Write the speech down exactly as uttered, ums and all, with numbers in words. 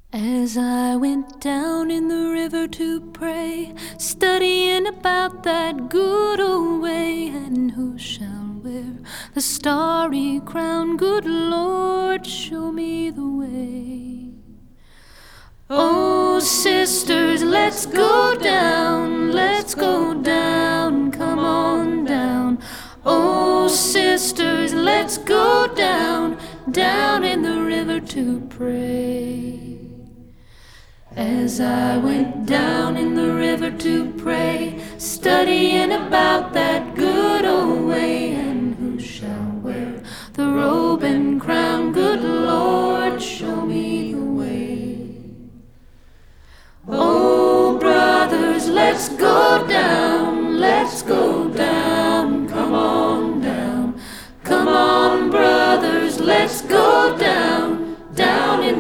As I went down in the river to pray, studying about that good old way, and who shall wear the starry crown? Good Lord, show me the way. Oh, sisters, let's go down, let's go down, come on down. Oh, sisters, let's go down, down in the river to pray. As I went down in the river to pray, studying about that good old way, and who shall wear the robe and crown? Good Lord, show me the way. Oh, brothers, let's go